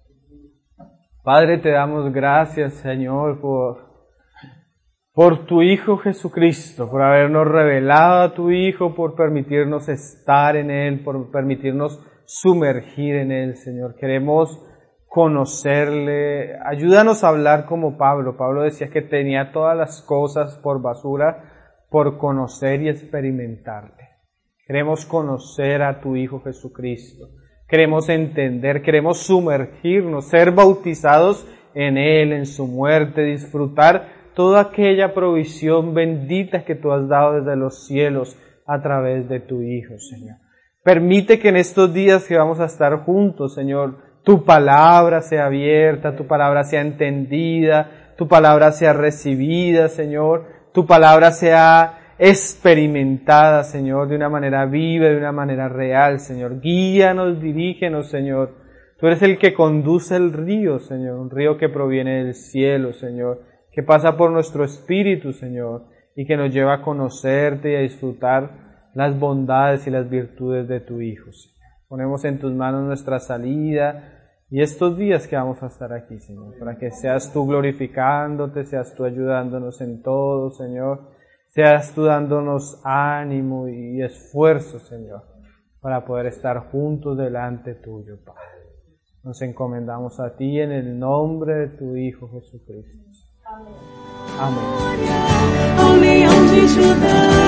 Padre, te damos gracias, Señor, por, por tu Hijo Jesucristo, por habernos revelado a tu Hijo, por permitirnos estar en Él, por permitirnos sumergir en Él, Señor. Queremos conocerle. Ayúdanos a hablar como Pablo. Pablo decía que tenía todas las cosas por basura por conocer y experimentarle. Queremos conocer a tu Hijo Jesucristo. Queremos entender, queremos sumergirnos, ser bautizados en Él, en su muerte, disfrutar toda aquella provisión bendita que tú has dado desde los cielos a través de tu Hijo, Señor. Permite que en estos días que vamos a estar juntos, Señor, tu palabra sea abierta, tu palabra sea entendida, tu palabra sea recibida, Señor, tu palabra sea experimentada, Señor, de una manera viva, de una manera real, Señor. Guíanos, dirígenos, Señor. Tú eres el que conduce el río, Señor, un río que proviene del cielo, Señor, que pasa por nuestro espíritu, Señor, y que nos lleva a conocerte y a disfrutar las bondades y las virtudes de tu Hijo, Señor. Ponemos en tus manos nuestra salida y estos días que vamos a estar aquí, Señor, para que seas tú glorificándote, seas tú ayudándonos en todo, Señor. Seas tú dándonos ánimo y esfuerzo, Señor, para poder estar juntos delante tuyo, Padre. Nos encomendamos a ti en el nombre de tu Hijo Jesucristo. Amén. Amén.